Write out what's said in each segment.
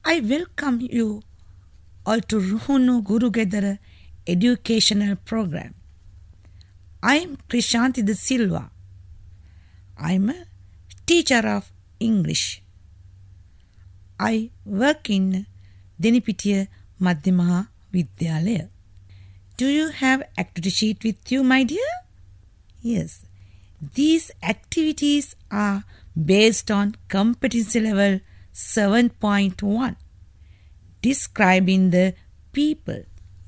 I welcome you all to Ruhunu Gurugedara educational program. I am Krishanti De Silva. I am a teacher of English. I work in Denipitiya Madhyama Vidyalaya. Do you have activity sheet with you, my dear? Yes. These activities are based on competency level 7.1, describing the people.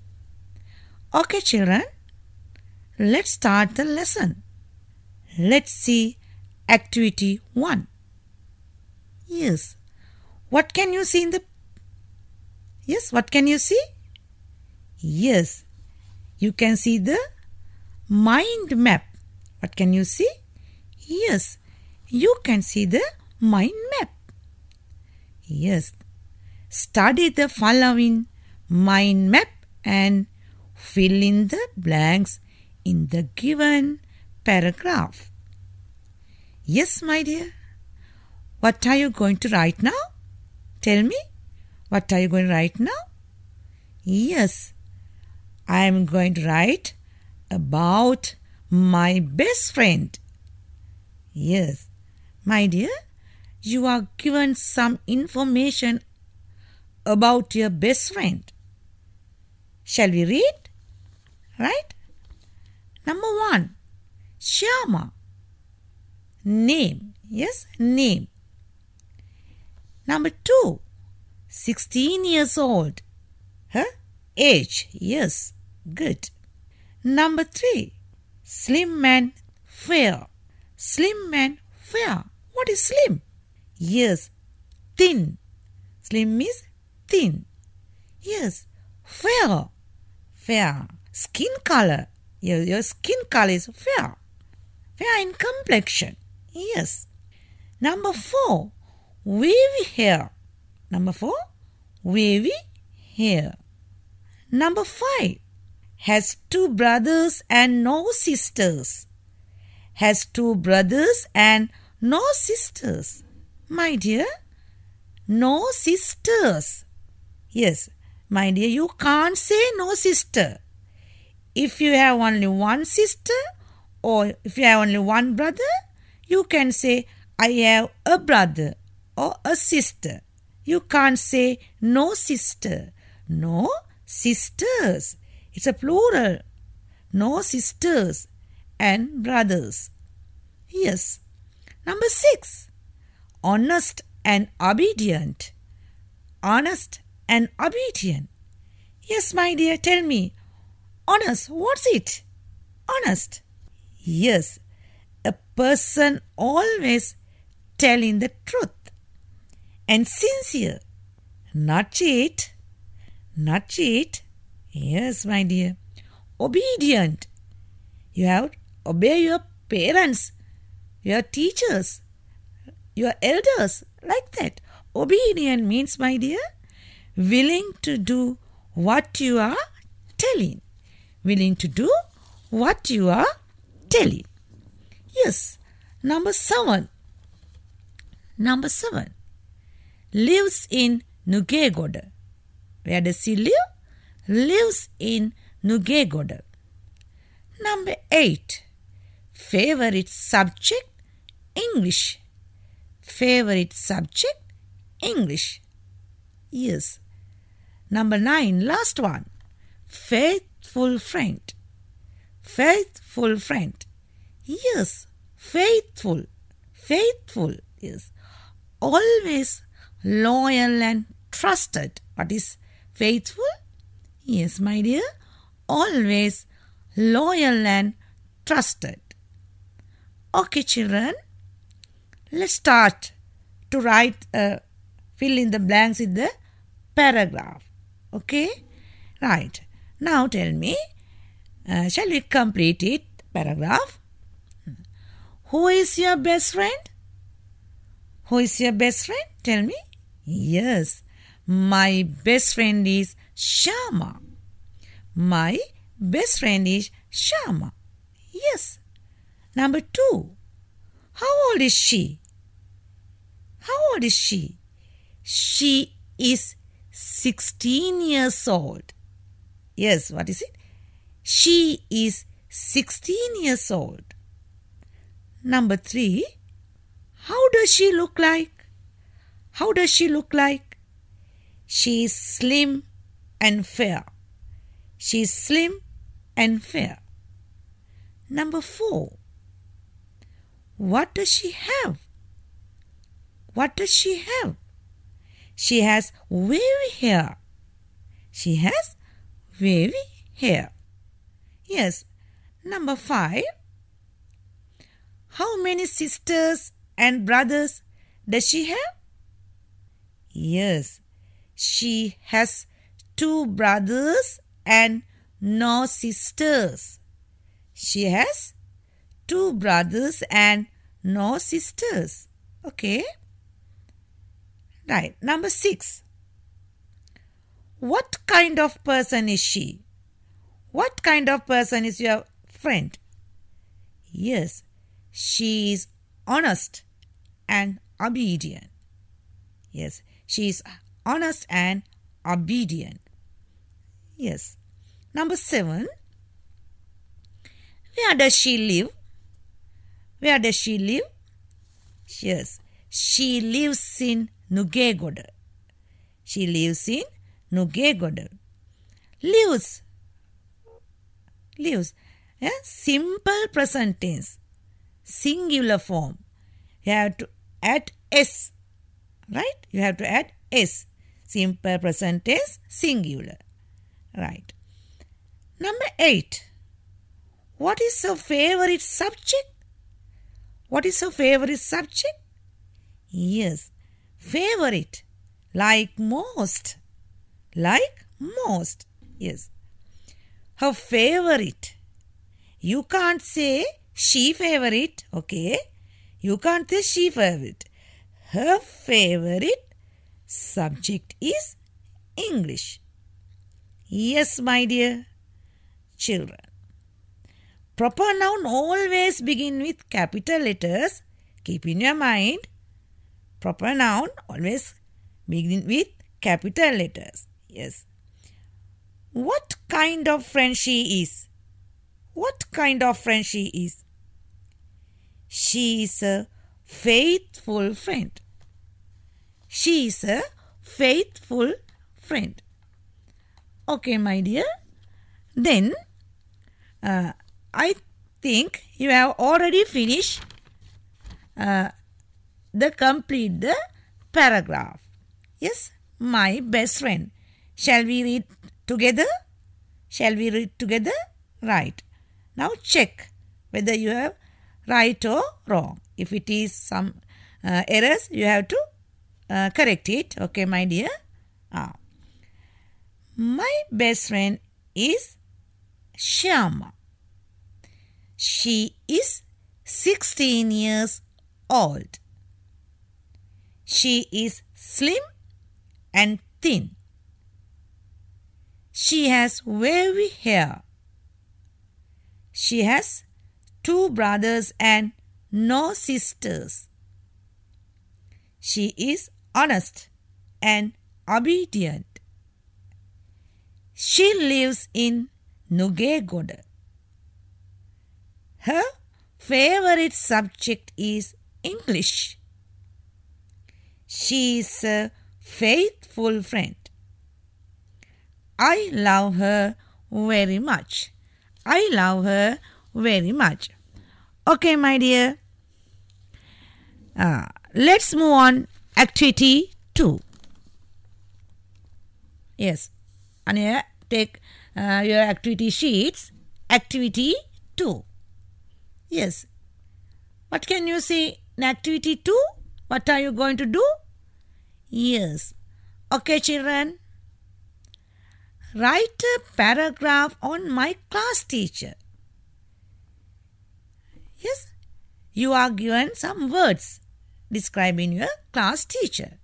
Okay, children, let's start the lesson. Let's see activity 1. Yes. What can you see in the... Yes, what can you see? Yes, you can see the mind map. What can you see? Yes, you can see the mind map. Yes, study the following mind map and fill in the blanks in the given paragraph. Yes, my dear. What are you going to write now? Tell me. What are you going to write now? Yes, I am going to write about my best friend. Yes, my dear, you are given some information about your best friend. Shall we read? Right? Number 1, Shyama. Name. Yes, name. Number 2, 16 years old. Her age. Yes, good. Number 3, slim and fair. Slim and fair. What is slim? Yes, thin. Slim means thin. Yes, fair. Fair. Skin color. Your skin color is fair. Fair in complexion. Yes. Number 4, wavy hair. Number 4, wavy hair. Number 5, has 2 brothers and no sisters. Has 2 brothers and no sisters. My dear, no sisters. Yes, my dear, you can't say no sister. If you have only one sister or if you have only one brother, you can say, I have a brother or a sister. You can't say no sister. No sisters. It's a plural. No sisters and brothers. Yes. Number 6. Honest and obedient. Honest and obedient. Yes, my dear, tell me. Honest, what's it? Honest. Yes, a person always telling the truth. And sincere. Not cheat. Not cheat. Yes, my dear. Obedient. You have to obey your parents, your teachers, your elders, like that. Obedient means, my dear, willing to do what you are telling. Willing to do what you are telling. Yes. Number 7. Number 7. Lives in Nugegoda. Where does he live? Lives in Nugegoda. Number 8. Favorite subject? English. Favorite subject? English. Yes. Number 9. Last one. Faithful friend. Faithful friend. Yes. Faithful. Faithful. Yes. Always loyal and trusted. What is faithful? Yes, my dear. Always loyal and trusted. Okay, children. Let's start to write, fill in the blanks in the paragraph. Okay? Right. Now tell me, shall we complete it? Paragraph. Who is your best friend? Who is your best friend? Tell me. Yes, my best friend is Shyama. My best friend is Shyama. Yes. Number 2. How old is she? How old is she? She is 16 years old. Yes, what is it? She is 16 years old. Number 3. How does she look like? How does she look like? She is slim and fair. She is slim and fair. Number 4. What does she have? What does she have? She has wavy hair. She has wavy hair. Yes. Number 5. How many sisters and brothers does she have? Yes. She has 2 brothers and no sisters. She has 2 brothers and no sisters. Okay. Right. Number 6. What kind of person is she? What kind of person is your friend? Yes. She is honest and obedient. Yes. She is honest and obedient. Yes. Number 7. Where does she live? Where does she live? Yes. She lives in Nugegoda. She lives in Nugegoda. Lives. Simple present tense. Singular form. You have to add S. Right? You have to add S. Simple present tense, singular. Right. Number 8. What is her favorite subject? What is her favorite subject? Yes. Favorite. Like most. Like most. Yes. Her favorite. You can't say she favorite. Okay. You can't say she favorite. Her favorite subject is English. Yes, my dear children. Proper noun always begin with capital letters. Keep in your mind. Proper noun always begin with capital letters. Yes. What kind of friend she is? What kind of friend she is? She is a faithful friend. She is a faithful friend. Okay, my dear. Then, I think you have already finished the paragraph. Yes, my best friend. Shall we read together? Shall we read together? Right. Now check whether you have right or wrong. If it is some errors, you have to correct it. Okay, my dear. My best friend is Shyama. She is 16 years old. She is slim and thin. She has wavy hair. She has 2 brothers and no sisters. She is honest and obedient. She lives in Nugegoda. Her favorite subject is English. She is a faithful friend. I love her very much. I love her very much. Okay, my dear. Let's move on. Activity 2. Yes. And take your activity sheets. Activity 2. Yes. What can you say in activity 2? What are you going to do? Yes. Okay, children. Write a paragraph on my class teacher. Yes. You are given some words describing your class teacher.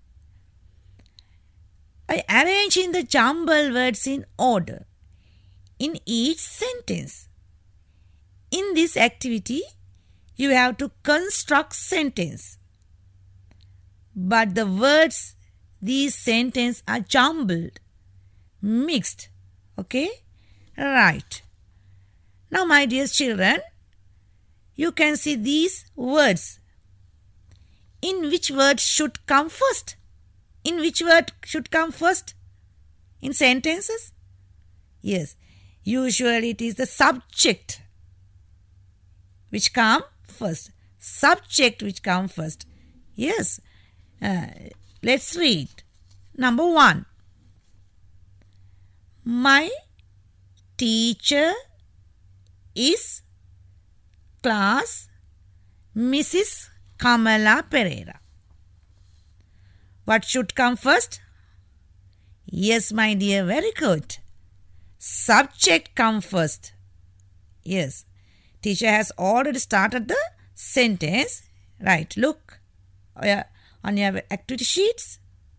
By arranging the jumbled words in order in each sentence. In this activity, you have to construct sentence. But the words these sentences are jumbled, mixed. Okay? Right. Now, my dear children, you can see these words. In which word should come first? In which word should come first? In sentences? Yes. Usually it is the subject which come first. Subject which come first. Yes. Let's read. Number 1. My teacher is class Mrs. Kamala Pereira. What should come first? Yes, my dear, very good. Subject come first. Yes. Teacher has already started the sentence. Right, look on your activity sheets.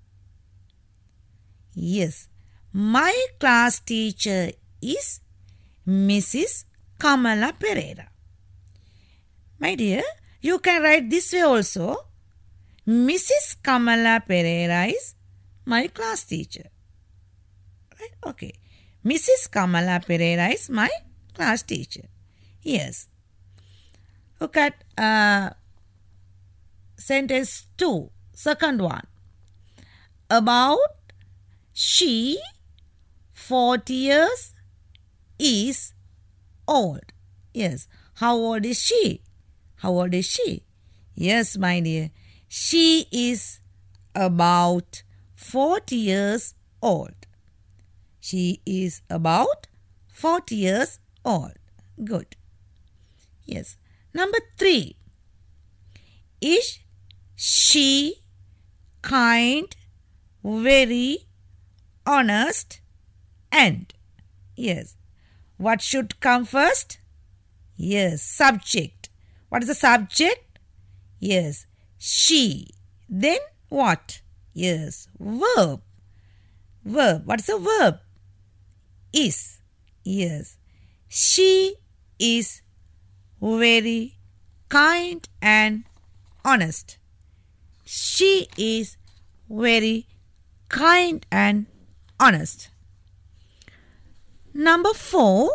Yes. My class teacher is Mrs. Kamala Pereira. My dear, you can write this way also. Mrs. Kamala Pereira is my class teacher. Right? Okay. Mrs. Kamala Pereira is my class teacher. Yes. Look at sentence 2, second one. About she 40 years is old. Yes. How old is she? How old is she? Yes, my dear. She is about 40 years old. She is about 40 years old. Good. Yes. Number 3. Is she kind, very honest, and? Yes. What should come first? Yes, subject. What is the subject? Yes, she. Then what? Yes, verb. Verb. What is the verb? Is. Yes. She is very kind and honest. She is very kind and honest. Number 4.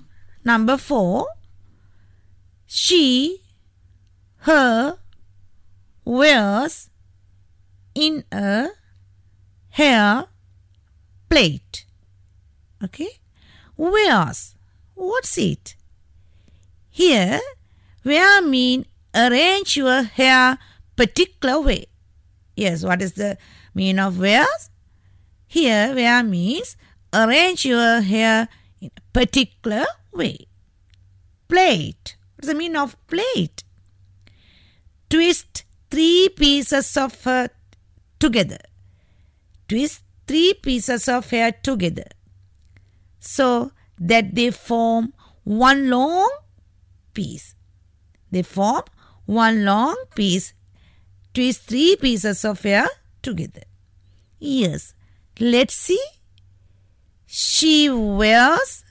She, her, wears in a hair plate. Okay? Wears. What's it? Here, wear mean arrange your hair particular way. Yes, what is the meaning of wears? Here, wear means arrange your hair in a particular way. Plait. What is the meaning of plait? Twist 3 pieces of hair together. Twist 3 pieces of hair together so that they form one long piece. They form one long piece. Twist 3 pieces of hair together. Yes. Let's see. She wears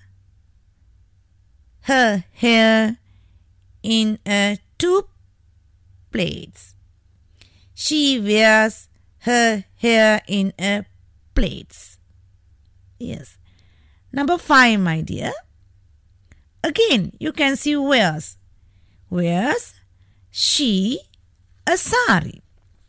her hair in 2 plaits. She wears her hair in plaits. Yes. Number 5, my dear. Again, you can see wears. Wears she a sari.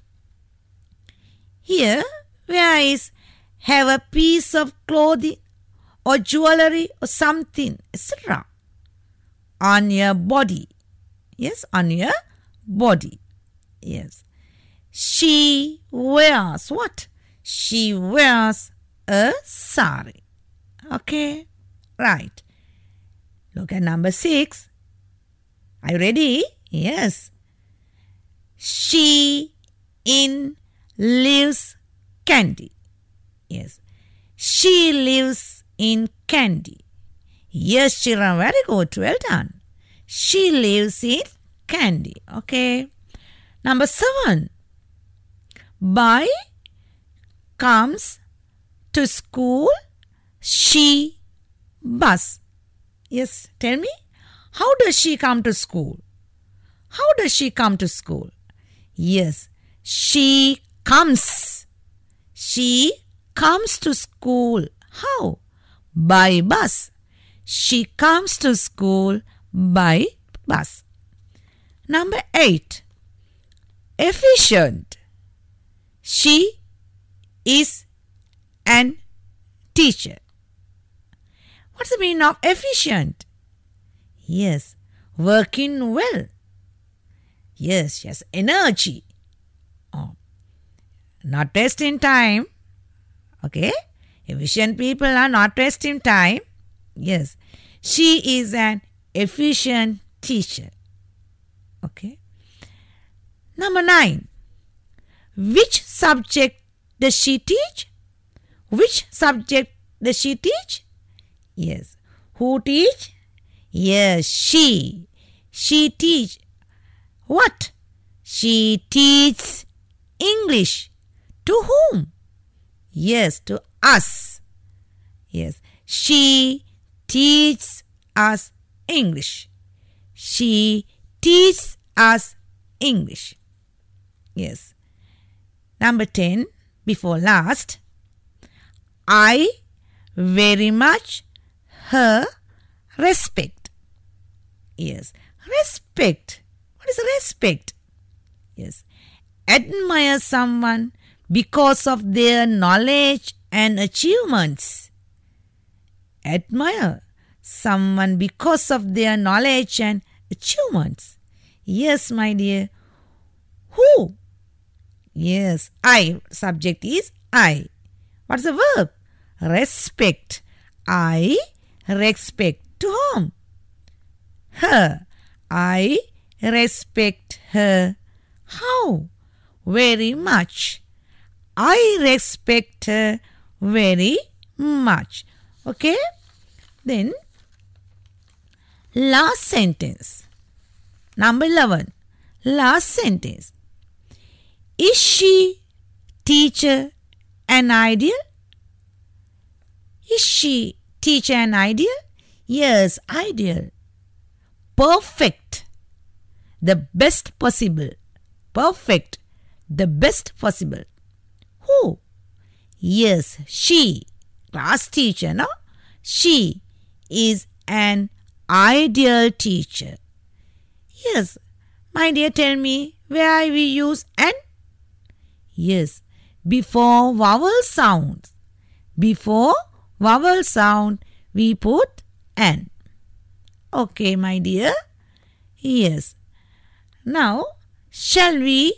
Here, wear is have a piece of clothing or jewelry or something, etc. on your body. Yes, on your body. Yes. She wears what? She wears a sari. Okay? Right. Look at number 6. Are you ready? Yes. She in lives Kandy. Yes. She lives in Kandy. Yes, children, very good. Well done. She lives in Kandy. Okay. Number 7. By comes to school. She bus. Yes, tell me. How does she come to school? How does she come to school? Yes, she comes. She comes to school. How? By bus. She comes to school by bus. Number 8. Efficient. She is an teacher. What's the meaning of efficient? Yes, working well. Yes, she has energy. Oh, not wasting time. Okay, efficient people are not wasting time. Yes, she is an efficient teacher. Okay. Number 9. Which subject does she teach? Which subject does she teach? Yes. Who teach? Yes, she. She teach what? She teaches English. To whom? Yes, to us. Yes, she teaches us English. She teaches us English. Yes. Number 10, before last. I very much her respect. Yes, respect. What is respect? Yes, admire someone because of their knowledge and achievements. Admire someone because of their knowledge and achievements. Yes, my dear. Who? Yes, I. Subject is I. What's the verb? Respect. I respect. To whom? Her. I respect her. How? Very much. I respect her very much. Okay? Then, last sentence. Number 11. Last sentence. Is she teacher an ideal? Is she teacher an ideal? Yes, ideal. Perfect. The best possible. Perfect. The best possible. Who? Yes, she. Class teacher, no? She is an ideal teacher. Yes. My dear, tell me where we use an? Yes. Before vowel sounds. Before vowel sound, we put an. Okay, my dear. Yes. Now, shall we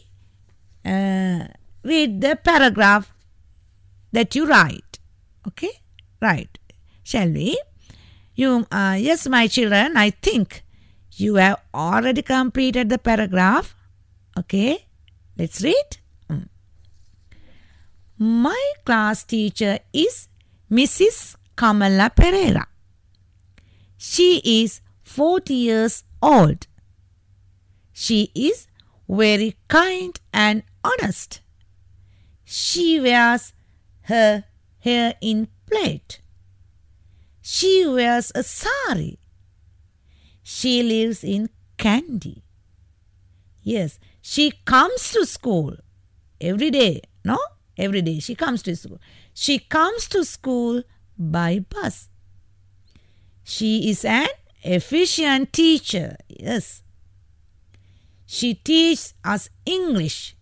read the paragraph that you write? Okay? Right. Shall we? Yes, my children, I think you have already completed the paragraph. Okay? Let's read. My class teacher is Mrs. Kamala Pereira. She is 40 years old. She is very kind and honest. She wears her hair in plait. She wears a sari. She lives in Kandy. Yes, she comes to school every day. No? Every day she comes to school. She comes to school by bus. She is an efficient teacher. Yes. She teaches us English.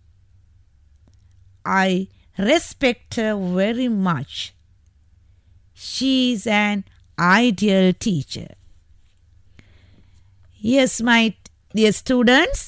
I respect her very much. She is an ideal teacher. Yes, my dear students,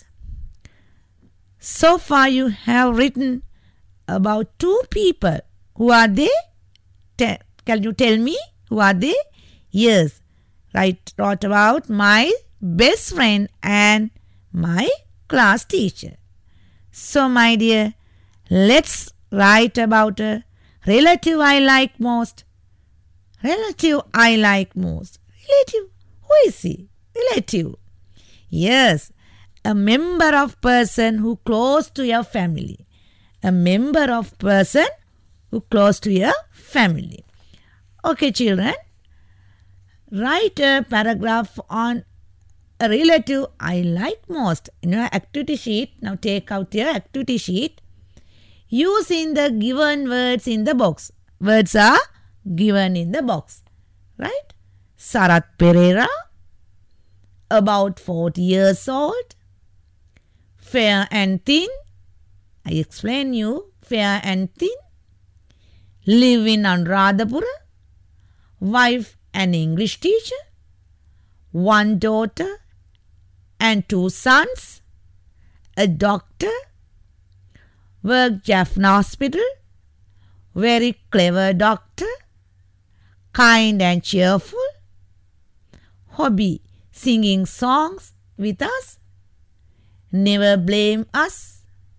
so far you have written about 2 people. Who are they? Can you tell me who are they? Yes, wrote about my best friend and my class teacher. So, my dear, let's write about a relative I like most. Relative I like most. Relative, who is he? Relative. Yes, a member of person who close to your family. A member of person who close to your family. Okay, children. Write a paragraph on a relative I like most in your activity sheet. Now take out your activity sheet. using the given words in the box. Words are given in the box. Right? Sarath Pereira, about 40 years old, fair and thin. I explain you, fair and thin. Live in Anuradhapura. Wife an English teacher. One daughter and 2 sons. A doctor. Work Jaffna Hospital. Very clever doctor. Kind and cheerful. Hobby, singing songs with us. Never blame us.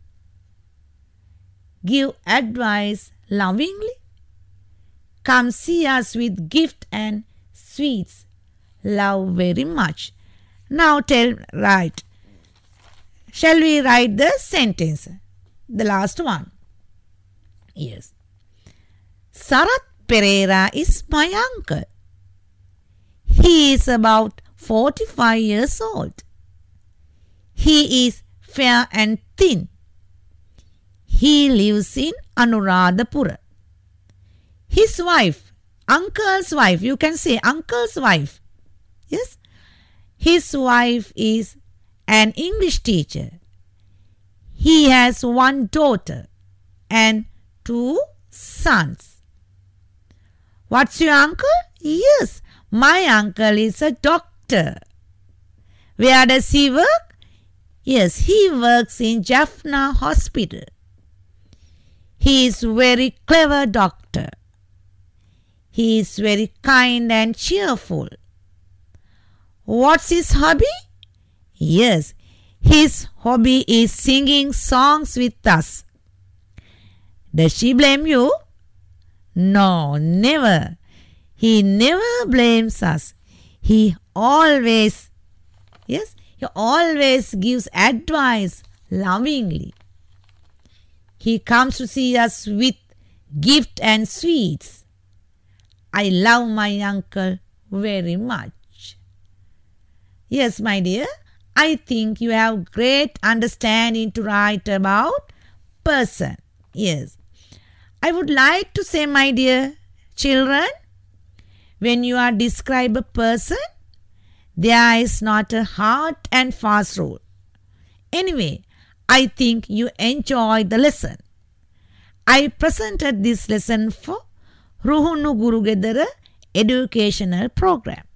Give advice lovingly. Come see us with gift and sweets. Love very much. Now write. Shall we write the sentence? The last one. Yes. Sarath Pereira is my uncle. He is about 45 years old. He is fair and thin. He lives in Anuradhapura. His wife, uncle's wife, you can say uncle's wife. Yes. His wife is an English teacher. He has 1 daughter and 2 sons. What's your uncle? Yes, my uncle is a doctor. Where does he work? Yes, he works in Jaffna Hospital. He is very clever doctor. He is very kind and cheerful. What's his hobby? Yes, his hobby is singing songs with us. Does she blame you? No, never. He never blames us. He always gives advice lovingly. He comes to see us with gift and sweets. I love my uncle very much. Yes, my dear, I think you have great understanding to write about person. Yes. I would like to say, my dear children, when you are describe a person, there is not a hard and fast rule. Anyway, I think you enjoyed the lesson. I presented this lesson for Ruhunu Gurugedara educational program.